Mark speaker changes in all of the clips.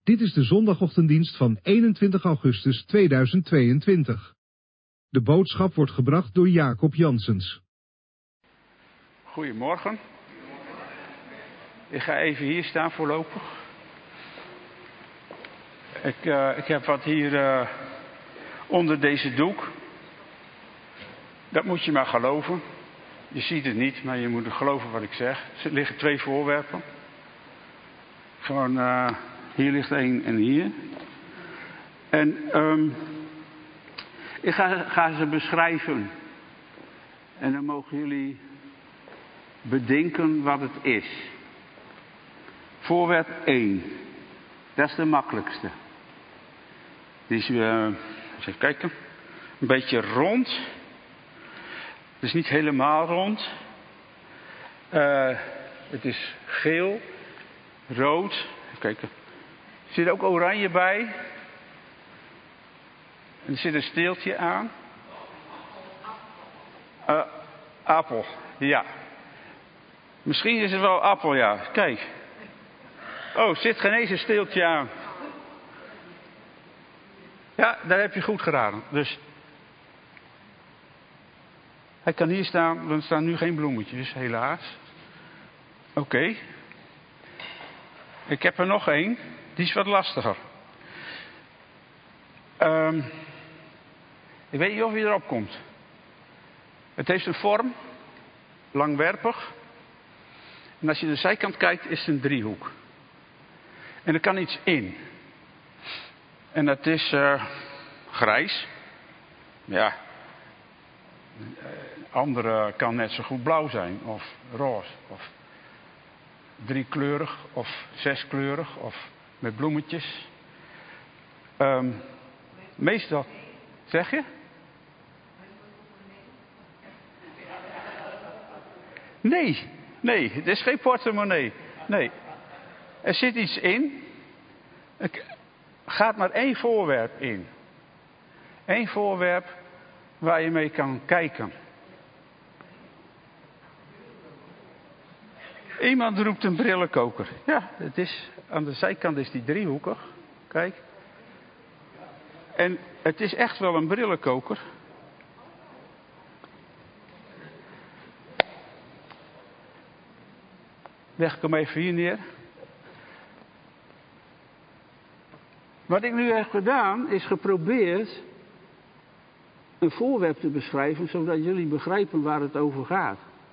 Speaker 1: Dit is de zondagochtenddienst van 21 augustus 2022. De boodschap wordt gebracht door Jacob Janssens.
Speaker 2: Goedemorgen. Ik ga even hier staan voorlopig. Ik heb wat hier onder deze doek. Dat moet je maar geloven. Je ziet het niet, maar je moet geloven wat ik zeg. Er liggen 2 voorwerpen. Gewoon, hier ligt 1 en hier. En ik ga ze beschrijven. En dan mogen jullie bedenken wat het is. Voorwerp 1. Dat is de makkelijkste. Die is, eens even kijken. Een beetje rond. Het is niet helemaal rond. Het is geel, rood. Even kijken. Er zit ook oranje bij. En er zit een steeltje aan. Appel, ja. Misschien is het wel appel, ja. Kijk. Oh, er zit geen eens een steeltje aan. Ja, daar heb je goed geraden. Dus hij kan hier staan, er staan nu geen bloemetjes, helaas. Oké. Ik heb er nog 1, die is wat lastiger. Ik weet niet of hij erop komt. Het heeft een vorm, langwerpig. En als je de zijkant kijkt, is het een driehoek. En er kan iets in. En dat is grijs. Ja. Andere kan net zo goed blauw zijn. Of roze. Of 3-kleurig. Of 6-kleurig. Of met bloemetjes. Meestal. Zeg je? Nee, het is geen portemonnee. Nee. Er zit iets in. Er gaat maar 1 voorwerp in. 1 voorwerp waar je mee kan kijken. Iemand roept een brillenkoker. Ja, het is, aan de zijkant is die driehoekig. Kijk. En het is echt wel een brillenkoker. Leg ik hem even hier neer. Wat ik nu heb gedaan, is geprobeerd een voorwerp te beschrijven, zodat jullie begrijpen waar het over gaat.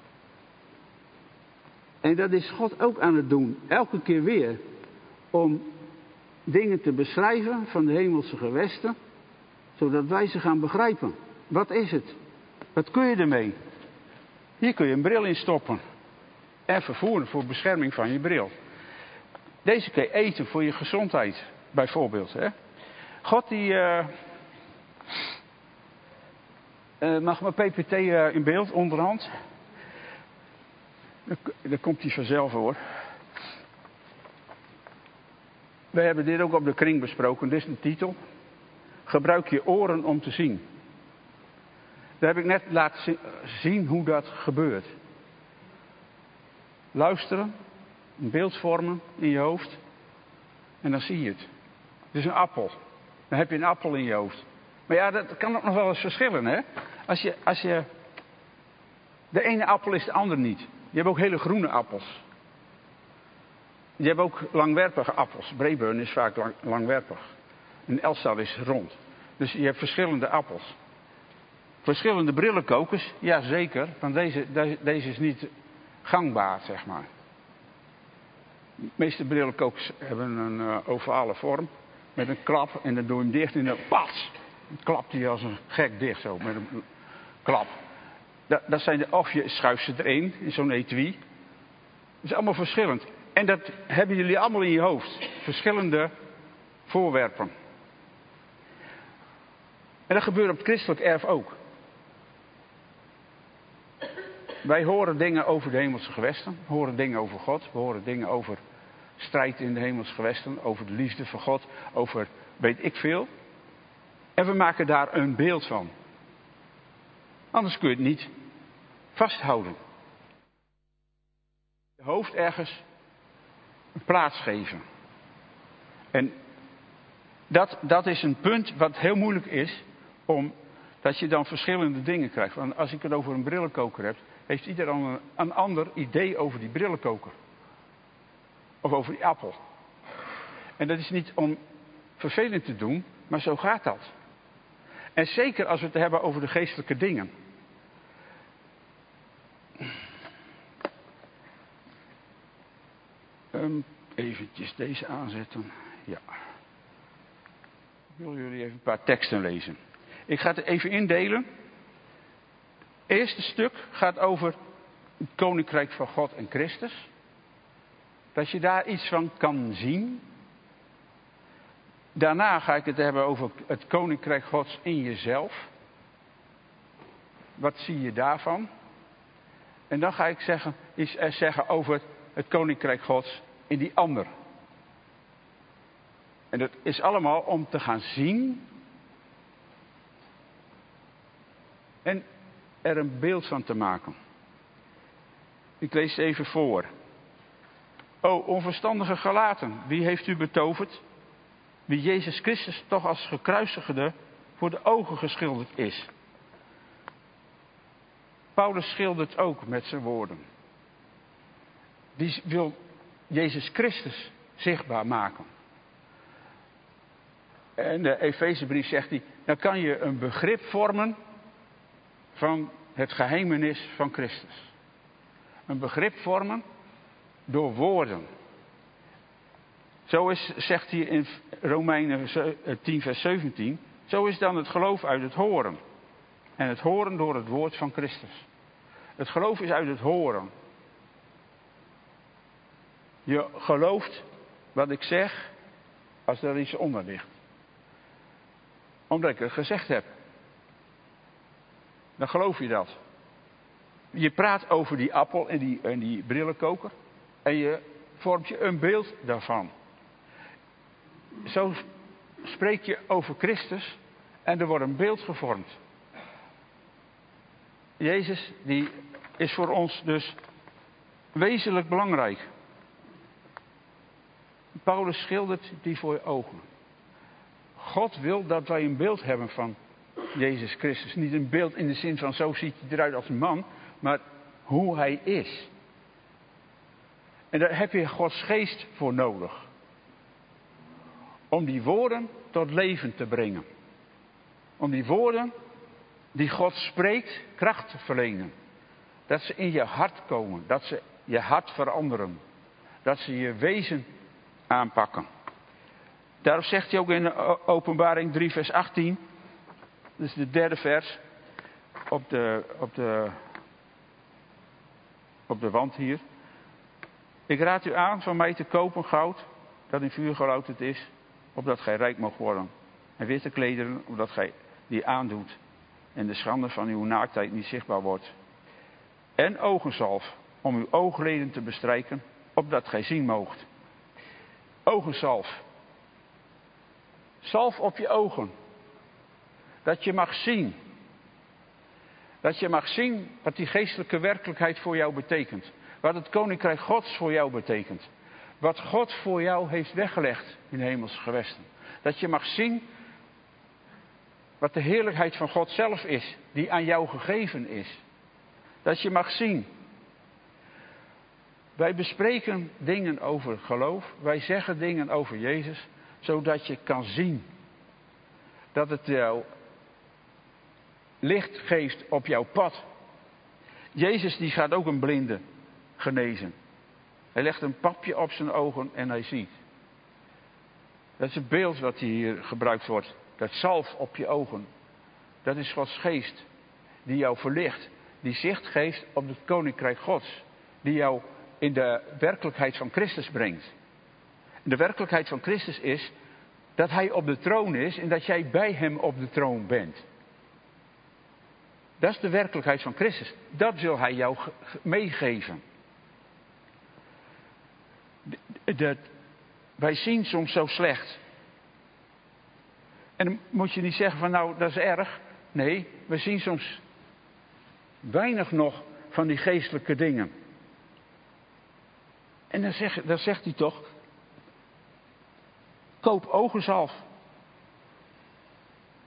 Speaker 2: En dat is God ook aan het doen, elke keer weer. Om dingen te beschrijven van de hemelse gewesten, zodat wij ze gaan begrijpen. Wat is het? Wat kun je ermee? Hier kun je een bril in stoppen. En vervoeren voor bescherming van je bril. Deze kun je eten voor je gezondheid, bijvoorbeeld. Hè? God die... mag mijn PPT in beeld, onderhand? Dan komt hij vanzelf hoor. We hebben dit ook op de kring besproken. Dit is de titel. Gebruik je oren om te zien. Daar heb ik net laten zien hoe dat gebeurt. Luisteren, een beeld vormen in je hoofd. En dan zie je het. Het is een appel. Dan heb je een appel in je hoofd. Maar ja, dat kan ook nog wel eens verschillen, hè. Als je... De ene appel is de ander niet. Je hebt ook hele groene appels. Je hebt ook langwerpige appels. Braeburn is vaak langwerpig. En Elstar is rond. Dus je hebt verschillende appels. Verschillende brillenkokers, ja zeker. Want deze is niet gangbaar, zeg maar. De meeste brillenkokers hebben een ovale vorm. Met een klap en dan doe je hem dicht en dan pas. Dan klapt hij als een gek dicht zo. Met een klap. Dat zijn of je schuift ze erin in zo'n etui. Dat is allemaal verschillend. En dat hebben jullie allemaal in je hoofd. Verschillende voorwerpen. En dat gebeurt op het christelijk erf ook. Wij horen dingen over de hemelse gewesten. We horen dingen over God. We horen dingen over strijd in de hemelse gewesten. Over de liefde van God. Over weet ik veel. En we maken daar een beeld van. Anders kun je het niet vasthouden. Je hoofd ergens een plaats geven. En Dat is een punt wat heel moeilijk is, omdat je dan verschillende dingen krijgt. Want als ik het over een brillenkoker heb, heeft ieder dan een ander idee over die brillenkoker. Of over die appel. En dat is niet om vervelend te doen, maar zo gaat dat. En zeker als we het hebben over de geestelijke dingen. Eventjes deze aanzetten. Ja. Ik wil jullie even een paar teksten lezen. Ik ga het even indelen. Het eerste stuk gaat over het koninkrijk van God en Christus. Dat je daar iets van kan zien. Daarna ga ik het hebben over het koninkrijk Gods in jezelf. Wat zie je daarvan? En dan ga ik iets zeggen over het koninkrijk Gods in die ander. En dat is allemaal om te gaan zien. En er een beeld van te maken. Ik lees het even voor. O onverstandige Galaten, wie heeft u betoverd? Wie Jezus Christus toch als gekruisigde voor de ogen geschilderd is. Paulus schildert ook met zijn woorden. Die wil Jezus Christus zichtbaar maken. En de Efezebrief zegt hij, dan kan je een begrip vormen van het geheimenis van Christus. Een begrip vormen door woorden. Zo zegt hij in Romeinen 10 vers 17, zo is dan het geloof uit het horen. En het horen door het woord van Christus. Het geloof is uit het horen. Je gelooft wat ik zeg als er iets onder ligt. Omdat ik het gezegd heb. Dan geloof je dat. Je praat over die appel en die brillenkoker. En je vormt je een beeld daarvan. Zo spreek je over Christus. En er wordt een beeld gevormd. Jezus die is voor ons dus wezenlijk belangrijk. Paulus schildert die voor je ogen. God wil dat wij een beeld hebben van Jezus Christus. Niet een beeld in de zin van zo ziet hij eruit als een man. Maar hoe hij is. En daar heb je Gods geest voor nodig. Om die woorden tot leven te brengen. Om die woorden die God spreekt kracht te verlenen. Dat ze in je hart komen. Dat ze je hart veranderen. Dat ze je wezen aanpakken. Daarop zegt hij ook in Openbaring 3 vers 18. Dat is de derde vers. Op de wand hier. Ik raad u aan van mij te kopen goud. Dat in vuur gelouterd is. Opdat gij rijk mag worden. En witte klederen. Opdat gij die aandoet. En de schande van uw naaktheid niet zichtbaar wordt. En ogenzalf. Om uw oogleden te bestrijken. Opdat gij zien moogt. Ogenzalf. Zalf op je ogen. Dat je mag zien. Dat je mag zien wat die geestelijke werkelijkheid voor jou betekent. Wat het koninkrijk Gods voor jou betekent. Wat God voor jou heeft weggelegd in de hemelse gewesten. Dat je mag zien wat de heerlijkheid van God zelf is. Die aan jou gegeven is. Dat je mag zien. Wij bespreken dingen over geloof. Wij zeggen dingen over Jezus. Zodat je kan zien. Dat het jou licht geeft op jouw pad. Jezus die gaat ook een blinde genezen. Hij legt een papje op zijn ogen en hij ziet. Dat is het beeld wat hier gebruikt wordt. Dat zalf op je ogen. Dat is Gods geest. Die jou verlicht. Die zicht geeft op het koninkrijk Gods. Die jou in de werkelijkheid van Christus brengt. En de werkelijkheid van Christus is dat hij op de troon is en dat jij bij hem op de troon bent. Dat is de werkelijkheid van Christus. Dat wil hij jou meegeven. Wij zien soms zo slecht. En dan moet je niet zeggen van nou dat is erg. Nee, we zien soms weinig nog van die geestelijke dingen. En dan zegt hij toch, koop ogenzalf.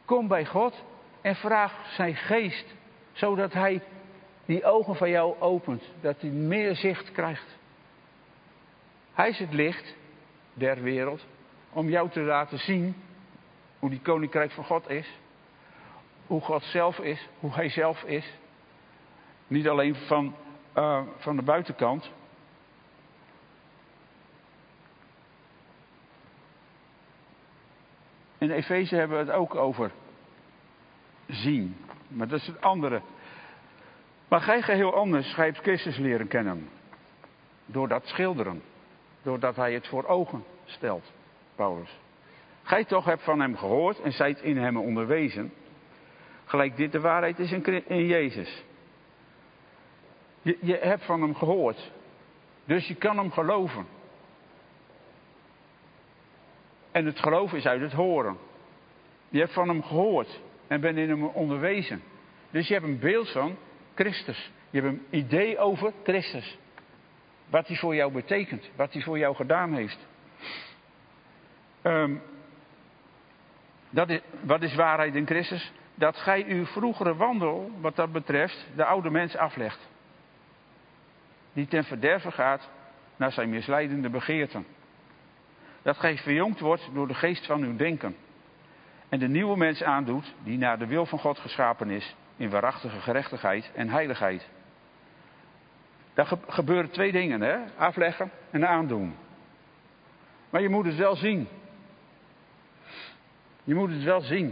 Speaker 2: Kom bij God en vraag zijn geest, zodat hij die ogen van jou opent, dat hij meer zicht krijgt. Hij is het licht der wereld, om jou te laten zien hoe die koninkrijk van God is. Hoe God zelf is, hoe hij zelf is. Niet alleen van de buitenkant. In Efeze hebben we het ook over zien. Maar dat is het andere. Maar gij geheel anders, gij hebt Christus leren kennen. Door dat schilderen. Doordat hij het voor ogen stelt, Paulus. Gij toch hebt van hem gehoord en zijt in hem onderwezen. Gelijk dit de waarheid is in Jezus. Je hebt van hem gehoord. Dus je kan hem geloven. En het geloof is uit het horen. Je hebt van hem gehoord en bent in hem onderwezen. Dus je hebt een beeld van Christus. Je hebt een idee over Christus. Wat hij voor jou betekent. Wat hij voor jou gedaan heeft. Wat is waarheid in Christus? Dat gij uw vroegere wandel, wat dat betreft, de oude mens aflegt. Die ten verderve gaat naar zijn misleidende begeerten. Dat gij verjongd wordt door de geest van uw denken. En de nieuwe mens aandoet, die naar de wil van God geschapen is, in waarachtige gerechtigheid en heiligheid. Daar gebeuren twee dingen, hè? Afleggen en aandoen. Maar je moet het wel zien. Je moet het wel zien.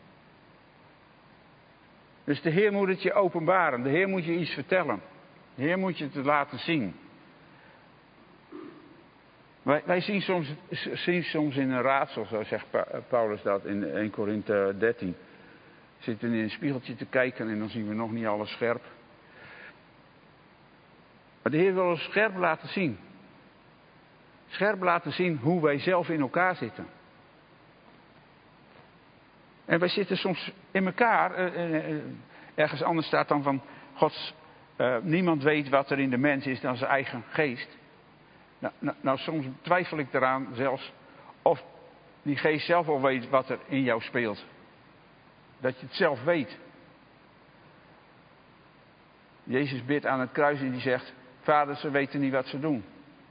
Speaker 2: Dus de Heer moet het je openbaren. De Heer moet je iets vertellen. De Heer moet je het laten zien. Wij zien soms in een raadsel, zo zegt Paulus dat in 1 Korinthe 13. We zitten in een spiegeltje te kijken en dan zien we nog niet alles scherp. Maar de Heer wil ons scherp laten zien. Scherp laten zien hoe wij zelf in elkaar zitten. En wij zitten soms in elkaar. Ergens anders staat dan van niemand weet wat er in de mens is dan zijn eigen geest. Nou, soms twijfel ik eraan zelfs of die geest zelf al weet wat er in jou speelt. Dat je het zelf weet. Jezus bidt aan het kruis en die zegt: Vader, ze weten niet wat ze doen.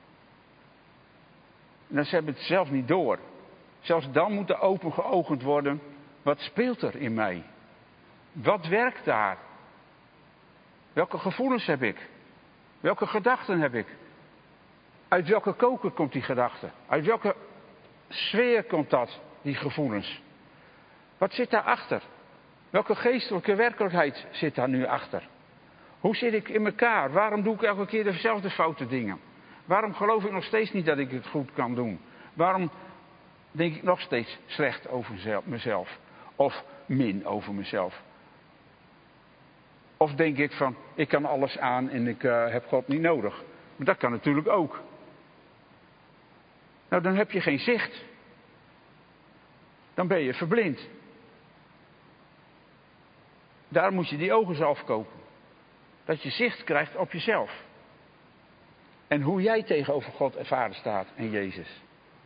Speaker 2: En ze hebben het zelf niet door. Zelfs dan moet er open geopend worden. Wat speelt er in mij? Wat werkt daar? Welke gevoelens heb ik? Welke gedachten heb ik? Uit welke koker komt die gedachte? Uit welke sfeer komt dat, die gevoelens? Wat zit daarachter? Welke geestelijke werkelijkheid zit daar nu achter? Hoe zit ik in elkaar? Waarom doe ik elke keer dezelfde foute dingen? Waarom geloof ik nog steeds niet dat ik het goed kan doen? Waarom denk ik nog steeds slecht over mezelf? Of min over mezelf? Of denk ik van, ik kan alles aan en ik heb God niet nodig? Maar dat kan natuurlijk ook. Nou, dan heb je geen zicht. Dan ben je verblind. Daar moet je die ogen zelf kopen. Dat je zicht krijgt op jezelf. En hoe jij tegenover God en Vader staat en Jezus.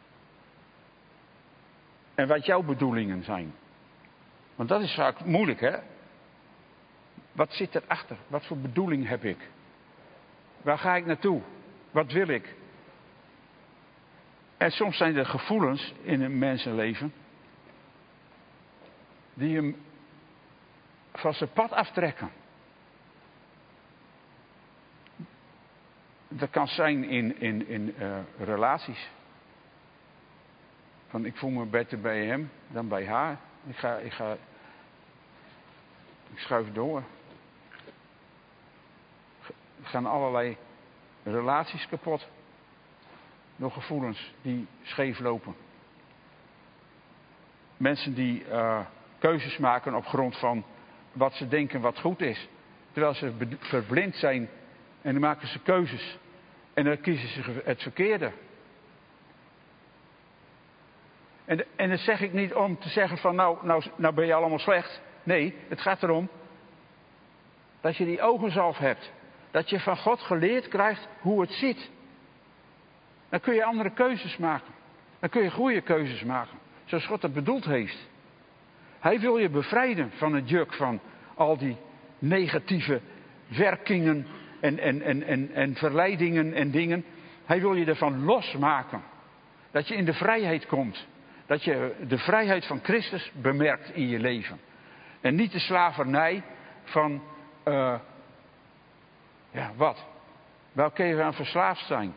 Speaker 2: En wat jouw bedoelingen zijn. Want dat is vaak moeilijk, hè? Wat zit erachter? Wat voor bedoeling heb ik? Waar ga ik naartoe? Wat wil ik? En soms zijn er gevoelens in een mensenleven die hem van zijn pad aftrekken. Dat kan zijn in relaties. Van ik voel me beter bij hem dan bij haar. Ik schuif door. Er gaan allerlei relaties kapot. Door gevoelens die scheef lopen. Mensen die keuzes maken op grond van wat ze denken wat goed is. Terwijl ze verblind zijn en dan maken ze keuzes. En dan kiezen ze het verkeerde. En dat zeg ik niet om te zeggen van nou ben je allemaal slecht. Nee, het gaat erom dat je die ogenzalf hebt. Dat je van God geleerd krijgt hoe het zit. Dan kun je andere keuzes maken. Dan kun je goede keuzes maken. Zoals God het bedoeld heeft. Hij wil je bevrijden van het juk van al die negatieve werkingen en verleidingen en dingen. Hij wil je ervan losmaken. Dat je in de vrijheid komt. Dat je de vrijheid van Christus bemerkt in je leven. En niet de slavernij van, wat? Waar kun je aan verslaafd zijn?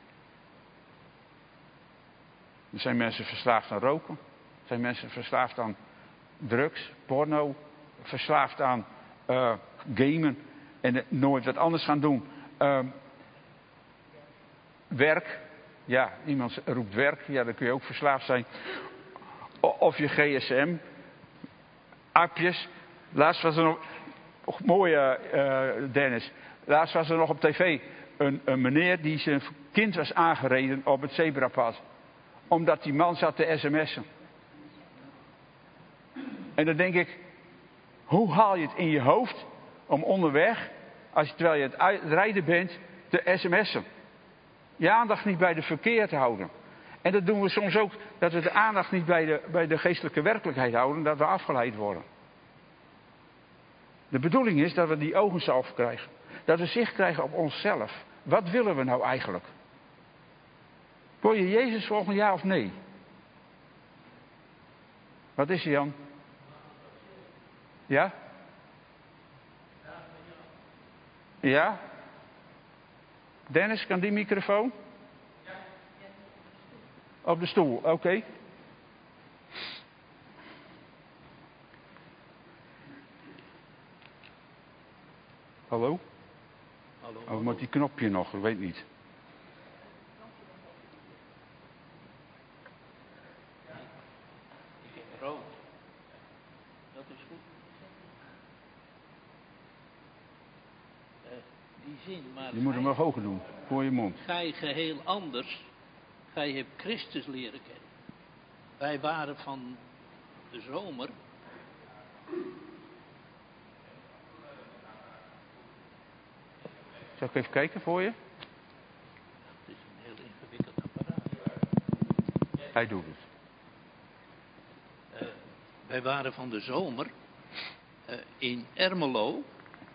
Speaker 2: Er zijn mensen verslaafd aan roken. Er zijn mensen verslaafd aan drugs, porno. Verslaafd aan gamen. En nooit wat anders gaan doen. Werk. Ja, iemand roept werk. Ja, dan kun je ook verslaafd zijn. Of je gsm. Appjes. Laatst was er nog... mooie Dennis. Laatst was er nog op tv een meneer die zijn kind was aangereden op het zebrapad. Omdat die man zat te sms'en. En dan denk ik, hoe haal je het in je hoofd om onderweg, terwijl je het rijden bent, te sms'en? Je aandacht niet bij de verkeer te houden. En dat doen we soms ook, dat we de aandacht niet bij de geestelijke werkelijkheid houden, dat we afgeleid worden. De bedoeling is dat we die ogensalve krijgen. Dat we zicht krijgen op onszelf. Wat willen we nou eigenlijk? Wil je Jezus volgen, ja of nee? Wat is er, Jan? Ja? Ja? Dennis, kan die microfoon? Op de stoel, oké. Hallo?
Speaker 3: Hallo.
Speaker 2: Oh, moet die knopje nog? Ik weet niet.
Speaker 3: Rood. Dat is goed. Die zin, maar...
Speaker 2: Je moet hem nog hoger doen, voor je mond.
Speaker 3: Gij geheel anders. Gij hebt Christus leren kennen. Wij waren van de zomer...
Speaker 2: Zal ik even kijken voor je?
Speaker 3: Het is een heel ingewikkeld apparaat.
Speaker 2: Hij doet het.
Speaker 3: Wij waren van de zomer in Ermelo.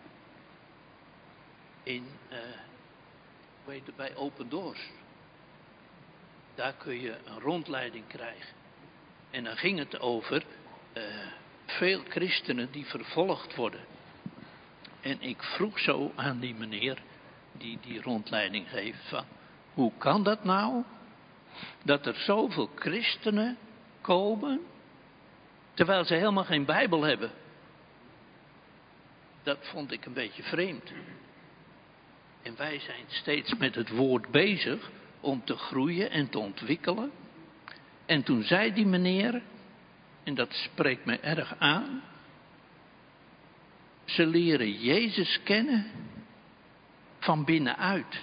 Speaker 3: Bij Open Doors. Daar kun je een rondleiding krijgen. En dan ging het over veel christenen die vervolgd worden. En ik vroeg zo aan die meneer die die rondleiding geeft van... Hoe kan dat nou? Dat er zoveel christenen komen... terwijl ze helemaal geen Bijbel hebben. Dat vond ik een beetje vreemd. En wij zijn steeds met het woord bezig om te groeien en te ontwikkelen. En toen zei die meneer, en dat spreekt me erg aan... Ze leren Jezus kennen van binnenuit.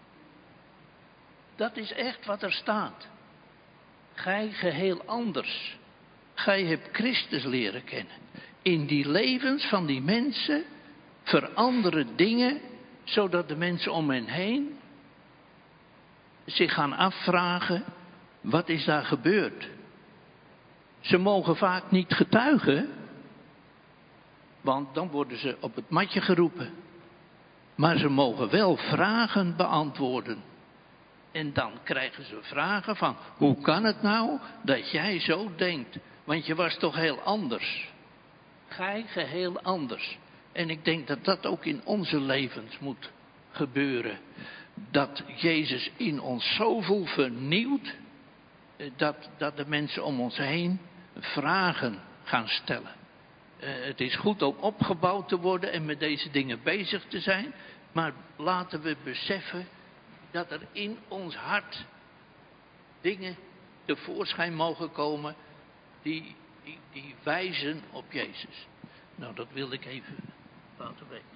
Speaker 3: Dat is echt wat er staat. Gij geheel anders. Gij hebt Christus leren kennen. In die levens van die mensen veranderen dingen, zodat de mensen om hen heen zich gaan afvragen, wat is daar gebeurd? Ze mogen vaak niet getuigen, want dan worden ze op het matje geroepen. Maar ze mogen wel vragen beantwoorden. En dan krijgen ze vragen van, hoe kan het nou dat jij zo denkt? Want je was toch heel anders. Gij geheel anders. En ik denk dat dat ook in onze levens moet gebeuren. Dat Jezus in ons zoveel vernieuwt, dat de mensen om ons heen vragen gaan stellen. Het is goed om opgebouwd te worden en met deze dingen bezig te zijn. Maar laten we beseffen dat er in ons hart dingen tevoorschijn mogen komen die wijzen op Jezus. Nou, dat wilde ik even laten weten.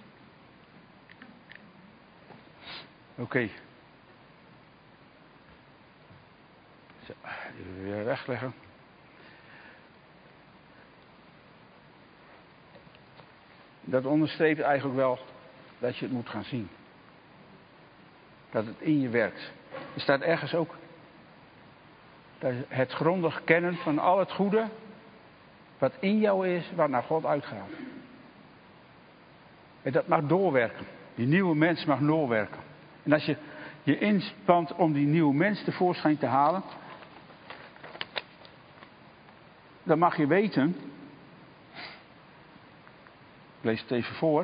Speaker 2: Oké. Zo, even weer wegleggen. Dat onderstreept eigenlijk wel dat je het moet gaan zien. Dat het in je werkt. Er staat ergens ook dat het grondig kennen van al het goede wat in jou is, wat naar God uitgaat. En dat mag doorwerken. Die nieuwe mens mag doorwerken. En als je je inspant om die nieuwe mens tevoorschijn te halen, dan mag je weten, ik lees het even voor.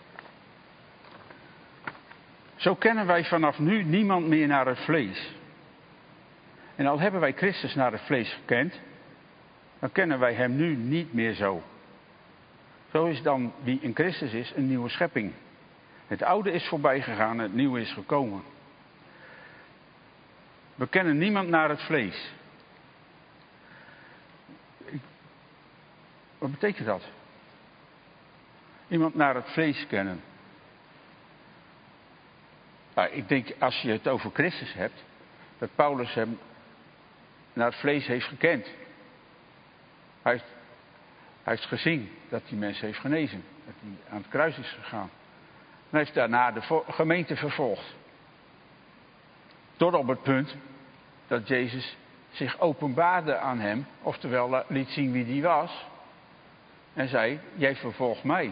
Speaker 2: Zo kennen wij vanaf nu niemand meer naar het vlees. En al hebben wij Christus naar het vlees gekend, dan kennen wij hem nu niet meer zo. Zo is dan wie in Christus is een nieuwe schepping. Het oude is voorbij gegaan, het nieuwe is gekomen. We kennen niemand naar het vlees. Wat betekent dat? Iemand naar het vlees kennen. Nou, ik denk als je het over Christus hebt, dat Paulus hem naar het vlees heeft gekend. Hij heeft gezien dat die mens heeft genezen. Dat hij aan het kruis is gegaan. En hij heeft daarna de gemeente vervolgd. Tot op het punt dat Jezus zich openbaarde aan hem. Oftewel liet zien wie die was. En zei, jij vervolgt mij.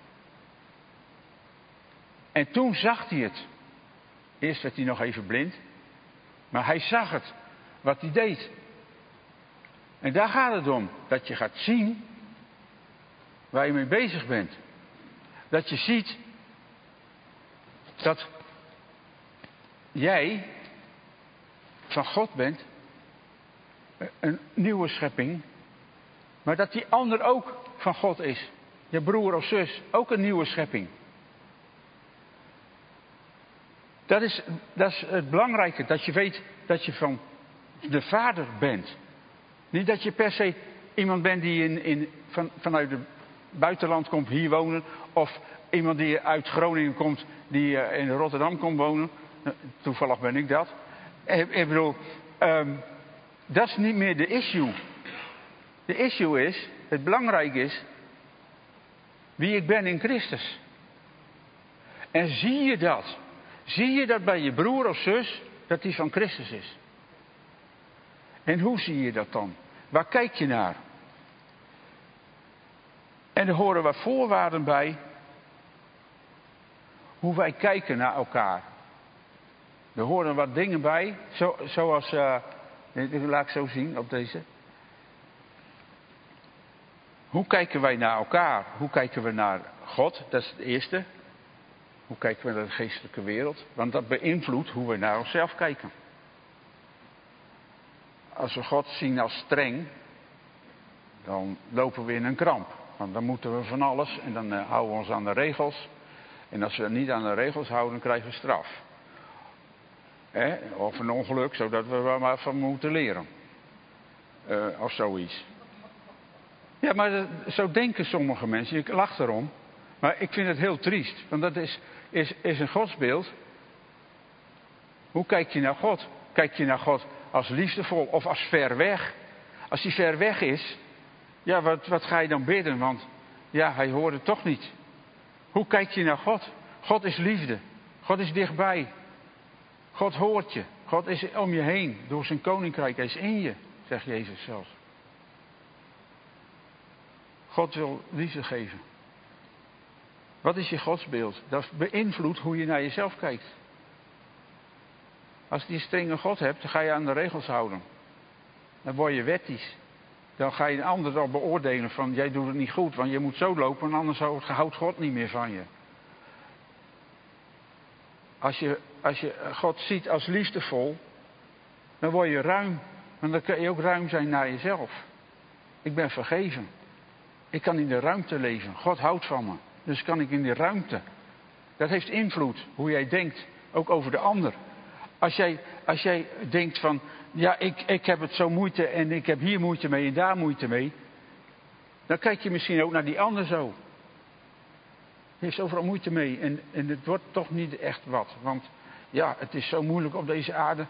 Speaker 2: En toen zag hij het. Eerst werd hij nog even blind. Maar hij zag het. Wat hij deed. En daar gaat het om. Dat je gaat zien waar je mee bezig bent. Dat je ziet dat jij van God bent. Een nieuwe schepping. Maar dat die ander ook van God is. Je broer of zus. Ook een nieuwe schepping. Dat is het belangrijke. Dat je weet dat je van de Vader bent. Niet dat je per se iemand bent die vanuit het buitenland komt hier wonen. Of iemand die uit Groningen komt die in Rotterdam komt wonen. Toevallig ben ik dat. Ik bedoel, dat is niet meer de issue. De issue is, het belangrijk is, wie ik ben in Christus. En zie je dat? Zie je dat bij je broer of zus, dat die van Christus is? En hoe zie je dat dan? Waar kijk je naar? En er horen wat voorwaarden bij. Hoe wij kijken naar elkaar. Er horen wat dingen bij. Zoals, laat ik zo zien op deze. Hoe kijken wij naar elkaar? Hoe kijken we naar God? Dat is het eerste. Hoe kijken we naar de geestelijke wereld? Want dat beïnvloedt hoe we naar onszelf kijken. Als we God zien als streng, dan lopen we in een kramp. Want dan moeten we van alles en dan houden we ons aan de regels. En als we niet aan de regels houden, dan krijgen we straf. Of een ongeluk, zodat we er maar van moeten leren. Of zoiets. Ja, maar zo denken sommige mensen. Ik lach erom. Maar ik vind het heel triest. Want dat is een godsbeeld. Hoe kijk je naar God? Kijk je naar God als liefdevol of als ver weg? Als hij ver weg is, ja, wat ga je dan bidden? Want ja, hij hoort het toch niet. Hoe kijk je naar God? God is liefde. God is dichtbij. God hoort je. God is om je heen. Door zijn koninkrijk. Hij is in je, zegt Jezus zelfs. God wil liefde geven. Wat is je godsbeeld? Dat beïnvloedt hoe je naar jezelf kijkt. Als je een strenge God hebt, dan ga je aan de regels houden. Dan word je wettisch. Dan ga je een ander al beoordelen van, jij doet het niet goed, want je moet zo lopen, en anders houdt God niet meer van je. Als je God ziet als liefdevol, dan word je ruim. Want dan kun je ook ruim zijn naar jezelf. Ik ben vergeven. Ik kan in de ruimte leven. God houdt van me. Dus kan ik in die ruimte. Dat heeft invloed, hoe jij denkt, ook over de ander. Als jij denkt van, ja, ik heb het zo moeite en ik heb hier moeite mee en daar moeite mee. Dan kijk je misschien ook naar die ander zo. Die heeft overal moeite mee en het wordt toch niet echt wat. Want ja, het is zo moeilijk op deze aarde.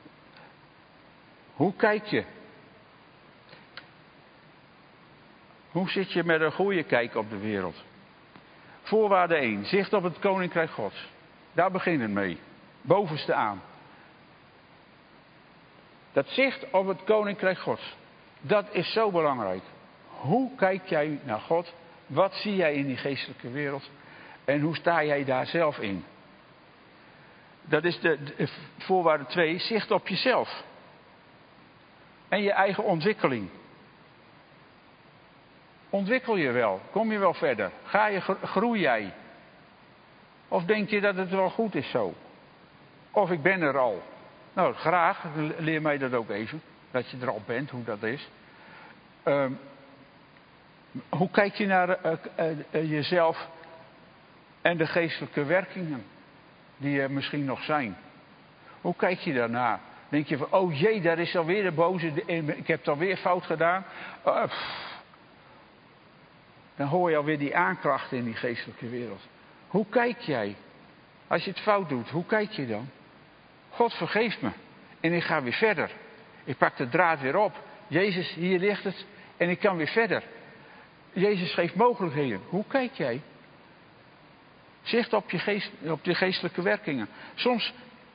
Speaker 2: Hoe kijk je? Hoe zit je met een goede kijk op de wereld? Voorwaarde 1. Zicht op het koninkrijk Gods. Daar begint het mee. Bovenste aan. Dat zicht op het koninkrijk Gods. Dat is zo belangrijk. Hoe kijk jij naar God? Wat zie jij in die geestelijke wereld? En hoe sta jij daar zelf in? Dat is de voorwaarde 2. Zicht op jezelf. En je eigen ontwikkeling. Ontwikkel je wel? Kom je wel verder? Groei jij? Of denk je dat het wel goed is zo? Of ik ben er al? Nou, graag. Leer mij dat ook even. Dat je er al bent, hoe dat is. Hoe kijk je naar jezelf en de geestelijke werkingen die er misschien nog zijn? Hoe kijk je daarnaar? Denk je van, oh jee, daar is alweer de boze, ik heb het alweer fout gedaan. Dan hoor je alweer die aanklachten in die geestelijke wereld. Hoe kijk jij? Als je het fout doet, hoe kijk je dan? God vergeeft me. En ik ga weer verder. Ik pak de draad weer op. Jezus, hier ligt het. En ik kan weer verder. Jezus geeft mogelijkheden. Hoe kijk jij? Zicht op je geestelijke werkingen. Soms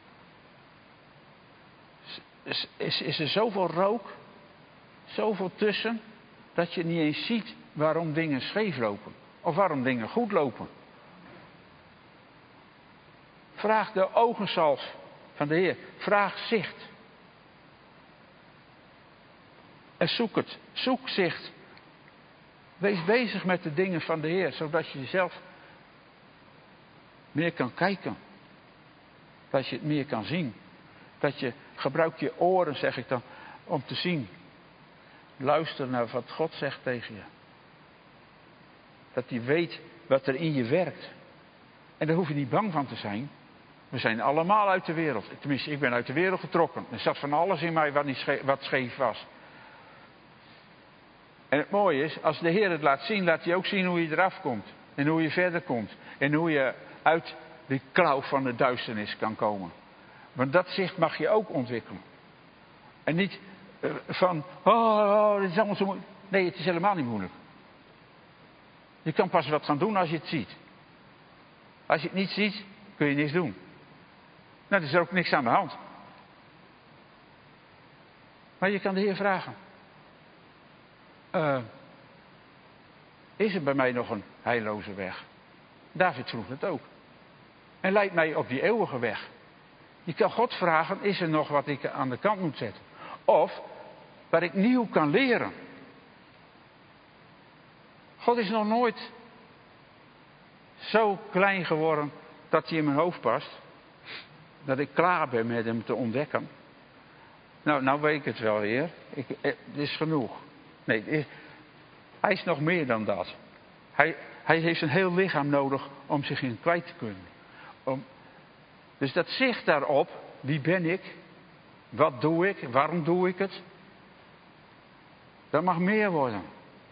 Speaker 2: is er zoveel rook, zoveel tussen, dat je niet eens ziet waarom dingen scheef lopen. Of waarom dingen goed lopen. Vraag de ogenzalf van de Heer. Vraag zicht. En zoek het. Zoek zicht. Wees bezig met de dingen van de Heer, zodat je zelf meer kan kijken. Dat je het meer kan zien. Dat je, gebruik je oren, zeg ik dan, om te zien. Luister naar wat God zegt tegen je. Dat hij weet wat er in je werkt. En daar hoef je niet bang van te zijn. We zijn allemaal uit de wereld. Tenminste, ik ben uit de wereld getrokken. Er zat van alles in mij wat scheef was. En het mooie is, als de Heer het laat zien, laat hij ook zien hoe je eraf komt. En hoe je verder komt. En hoe je uit de klauw van de duisternis kan komen. Want dat zicht mag je ook ontwikkelen. En niet van, dit is allemaal zo moeilijk. Nee, het is helemaal niet moeilijk. Je kan pas wat gaan doen als je het ziet. Als je het niet ziet, kun je niks doen. Nou, er is er ook niks aan de hand. Maar je kan de Heer vragen. Is er bij mij nog een heilloze weg? David vroeg het ook. En leid mij op die eeuwige weg. Je kan God vragen, is er nog wat ik aan de kant moet zetten? Of, wat ik nieuw kan leren. God is nog nooit zo klein geworden dat hij in mijn hoofd past. Dat ik klaar ben met hem te ontdekken. Nou weet ik het wel, Heer. Het is genoeg. Nee, hij is nog meer dan dat. Hij heeft een heel lichaam nodig om zich in kwijt te kunnen. Dus dat zicht daarop, wie ben ik? Wat doe ik? Waarom doe ik het? Dat mag meer worden.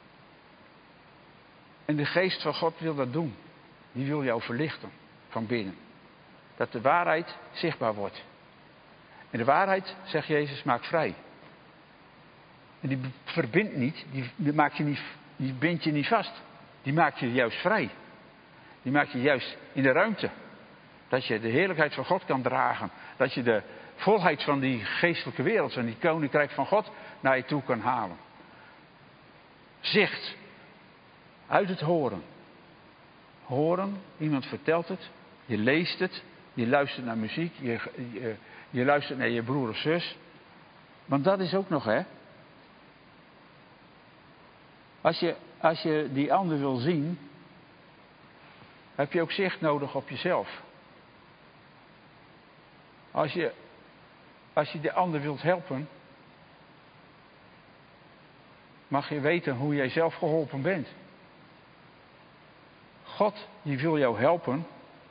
Speaker 2: En de geest van God wil dat doen. Die wil jou verlichten van binnen. Dat de waarheid zichtbaar wordt. En de waarheid, zegt Jezus, maakt vrij. En die verbindt niet, die bindt je niet vast. Die maakt je juist vrij. Die maakt je juist in de ruimte. Dat je de heerlijkheid van God kan dragen. Dat je de volheid van die geestelijke wereld, van die koninkrijk van God, naar je toe kan halen. Zicht. Uit het horen. Horen, iemand vertelt het. Je leest het. Je luistert naar muziek. Je luistert naar je broer of zus. Want dat is ook nog, hè. Als je die ander wil zien, heb je ook zicht nodig op jezelf. Als je de ander wilt helpen, mag je weten hoe jij zelf geholpen bent. God, die wil jou helpen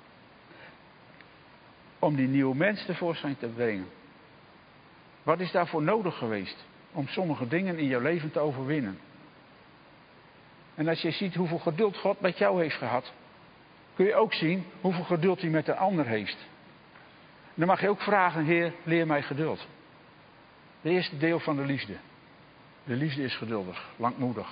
Speaker 2: om die nieuwe mens tevoorschijn te brengen. Wat is daarvoor nodig geweest om sommige dingen in jouw leven te overwinnen? En als je ziet hoeveel geduld God met jou heeft gehad, kun je ook zien hoeveel geduld hij met de ander heeft. En dan mag je ook vragen, Heer, leer mij geduld. Het eerste deel van de liefde. De liefde is geduldig, langmoedig.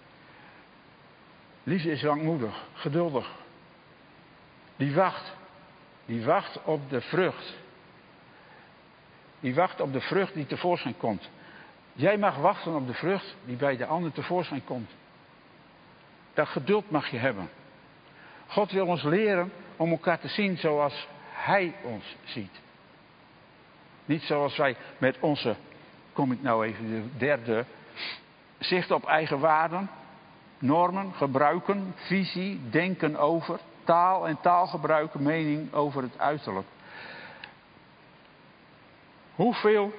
Speaker 2: Liefde is langmoedig, geduldig. Die wacht op de vrucht. Die wacht op de vrucht die tevoorschijn komt. Jij mag wachten op de vrucht die bij de ander tevoorschijn komt. Dat geduld mag je hebben. God wil ons leren om elkaar te zien zoals Hij ons ziet. Niet zoals wij met onze, kom ik nou even de derde, zicht op eigen waarden, normen, gebruiken, visie, denken over, taal en taalgebruik, mening over het uiterlijk. Hoeveel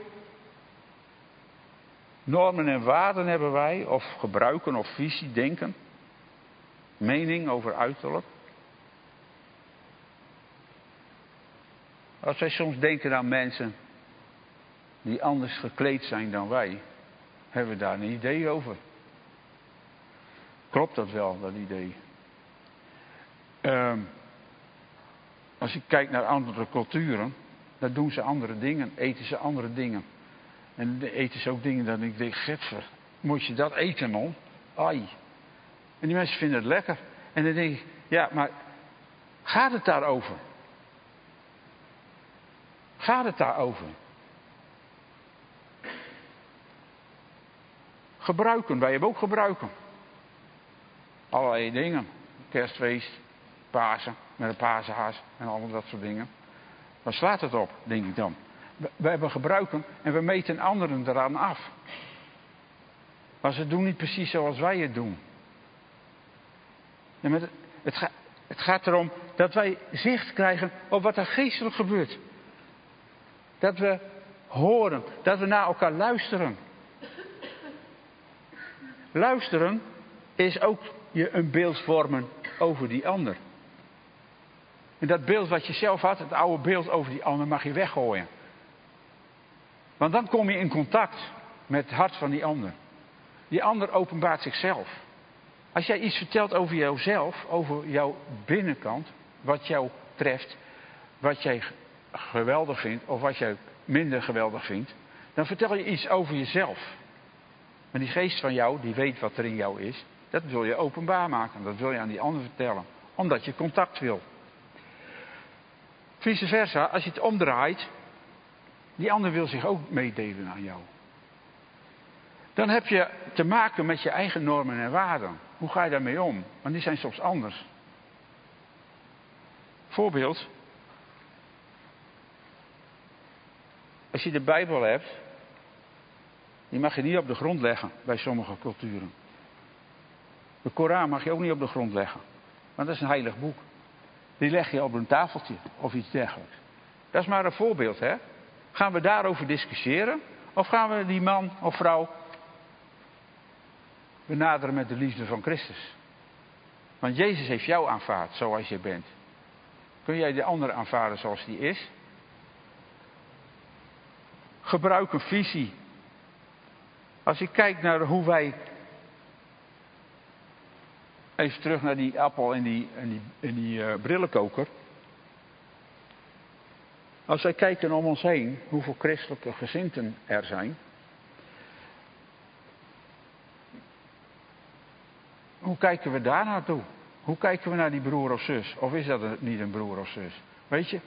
Speaker 2: normen en waarden hebben wij, of gebruiken, of visie, denken, mening over uiterlijk? Als wij soms denken aan mensen die anders gekleed zijn dan wij, hebben we daar een idee over. Klopt dat wel, dat idee? Als ik kijk naar andere culturen, dan doen ze andere dingen, eten ze andere dingen. En dan eten ze ook dingen dat ik denk, getver, moet je dat eten man? Ai. En die mensen vinden het lekker. En dan denk ik, ja, maar gaat het daarover? Gaat het daarover? Gebruiken, wij hebben ook gebruiken. Allerlei dingen. Kerstfeest, Pasen, met een paashaas en allemaal dat soort dingen. Waar slaat het op, denk ik dan? We hebben gebruiken en we meten anderen eraan af. Maar ze doen niet precies zoals wij het doen. Ja, maar het gaat erom dat wij zicht krijgen op wat er geestelijk gebeurt. Dat we horen, dat we naar elkaar luisteren. Luisteren is ook je een beeld vormen over die ander. En dat beeld wat je zelf had, het oude beeld over die ander, mag je weggooien. Want dan kom je in contact met het hart van die ander. Die ander openbaart zichzelf. Als jij iets vertelt over jouzelf, over jouw binnenkant, wat jou treft, wat jij geweldig vindt of wat jij minder geweldig vindt, dan vertel je iets over jezelf. Maar die geest van jou, die weet wat er in jou is, dat wil je openbaar maken. Dat wil je aan die ander vertellen. Omdat je contact wil. Vice versa, als je het omdraait, die ander wil zich ook meedelen aan jou. Dan heb je te maken met je eigen normen en waarden. Hoe ga je daarmee om? Want die zijn soms anders. Voorbeeld. Als je de Bijbel hebt, die mag je niet op de grond leggen bij sommige culturen. De Koran mag je ook niet op de grond leggen. Want dat is een heilig boek. Die leg je op een tafeltje of iets dergelijks. Dat is maar een voorbeeld, hè. Gaan we daarover discussiëren? Of gaan we die man of vrouw benaderen met de liefde van Christus? Want Jezus heeft jou aanvaard zoals je bent. Kun jij de ander aanvaarden zoals die is? Gebruik een visie. Als ik kijk naar hoe wij... Even terug naar die appel en die brillenkoker. Als wij kijken om ons heen, hoeveel christelijke gezinten er zijn. Hoe kijken we daar naartoe? Hoe kijken we naar die broer of zus? Of is dat niet een broer of zus? Weet je,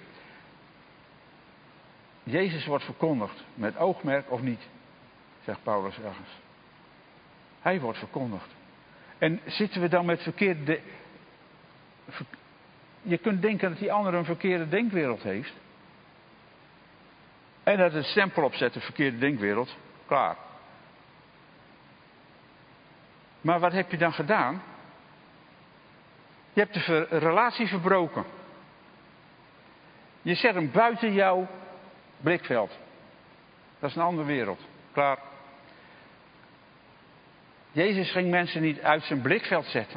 Speaker 2: Jezus wordt verkondigd met oogmerk of niet, zegt Paulus ergens. Hij wordt verkondigd. En zitten we dan met verkeerde... Je kunt denken dat die ander een verkeerde denkwereld heeft. En dat het stempel opzet, de verkeerde denkwereld. Klaar. Maar wat heb je dan gedaan? Je hebt de relatie verbroken. Je zet hem buiten jouw blikveld. Dat is een andere wereld. Klaar. Jezus ging mensen niet uit zijn blikveld zetten.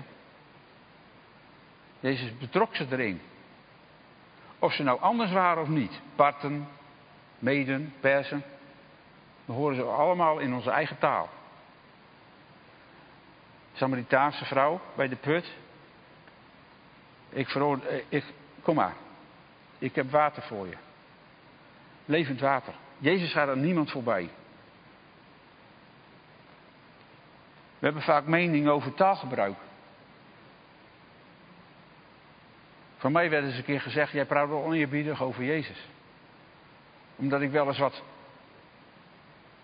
Speaker 2: Jezus betrok ze erin. Of ze nou anders waren of niet. Parten, Meden, Persen. We horen ze allemaal in onze eigen taal. Samaritaanse vrouw bij de put. Kom maar. Ik heb water voor je. Levend water. Jezus gaat aan niemand voorbij. We hebben vaak mening over taalgebruik. Van mij werd eens een keer gezegd, jij praat wel oneerbiedig over Jezus. Omdat ik wel eens wat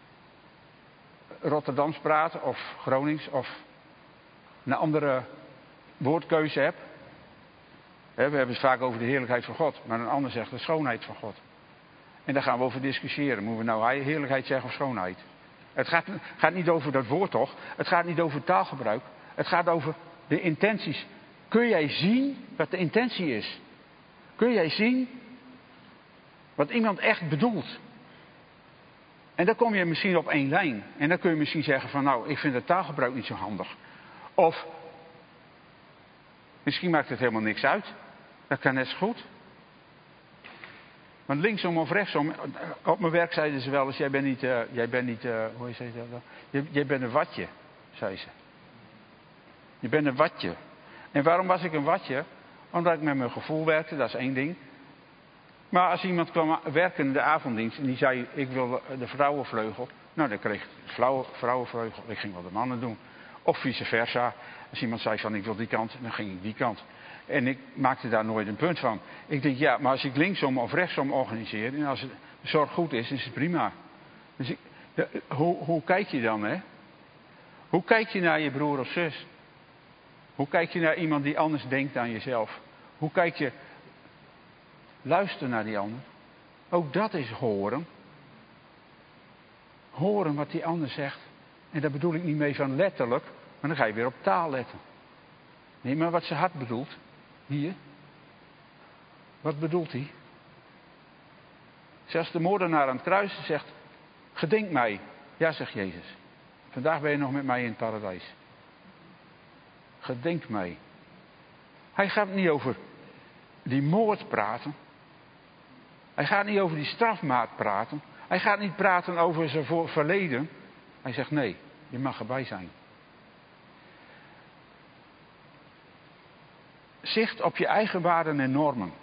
Speaker 2: Rotterdams praat, of Gronings, of een andere woordkeuze heb. We hebben het vaak over de heerlijkheid van God. Maar een ander zegt de schoonheid van God. En daar gaan we over discussiëren. Moeten we nou heerlijkheid zeggen of schoonheid? Het gaat niet over dat woord toch? Het gaat niet over taalgebruik. Het gaat over de intenties. Kun jij zien wat de intentie is? Kun jij zien wat iemand echt bedoelt? En dan kom je misschien op één lijn. En dan kun je misschien zeggen van nou, ik vind het taalgebruik niet zo handig. Of misschien maakt het helemaal niks uit. Dat kan net zo goed. Want linksom of rechtsom, op mijn werk zeiden ze wel eens, jij bent niet, hoe zei ze dat? Jij bent een watje, zei ze. Je bent een watje. En waarom was ik een watje? Omdat ik met mijn gevoel werkte, dat is één ding. Maar als iemand kwam werken in de avonddienst en die zei, ik wil de vrouwenvleugel. Nou, dan kreeg ik de vrouwenvleugel, ik ging wel de mannen doen. Of vice versa. Als iemand zei van, ik wil die kant, dan ging ik die kant. En ik maakte daar nooit een punt van. Ik denk, ja, maar als ik linksom of rechtsom organiseer, en als de zorg goed is het prima. Dus hoe kijk je dan, hè? Hoe kijk je naar je broer of zus? Hoe kijk je naar iemand die anders denkt dan jezelf? Hoe kijk je, luister naar die ander? Ook dat is horen. Horen wat die ander zegt. En daar bedoel ik niet mee van letterlijk, maar dan ga je weer op taal letten. Nee, maar wat zijn hart bedoelt. Hier. Wat bedoelt hij? Zelfs de moordenaar aan het kruis zegt, gedenk mij. Ja, zegt Jezus. Vandaag ben je nog met mij in het paradijs. Gedenk mij. Hij gaat niet over die moord praten. Hij gaat niet over die strafmaat praten. Hij gaat niet praten over zijn verleden. Hij zegt nee, je mag erbij zijn. Zicht op je eigen waarden en normen.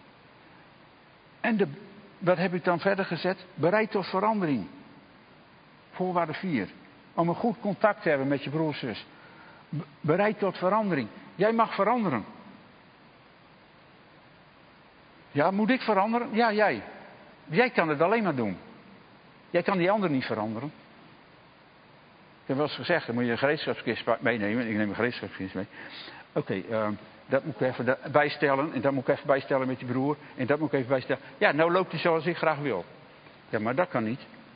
Speaker 2: En wat heb ik dan verder gezet? Bereid tot verandering. Voorwaarde 4. Om een goed contact te hebben met je broer, zus. Bereid tot verandering. Jij mag veranderen. Ja, moet ik veranderen? Ja, jij. Jij kan het alleen maar doen. Jij kan die ander niet veranderen. Ik heb wel eens gezegd, dan moet je een gereedschapskist meenemen. Ik neem een gereedschapskist mee. Oké, dat moet ik even bijstellen. En dat moet ik even bijstellen met je broer. En dat moet ik even bijstellen. Ja, nou loopt hij zoals ik graag wil. Ja, maar dat kan niet.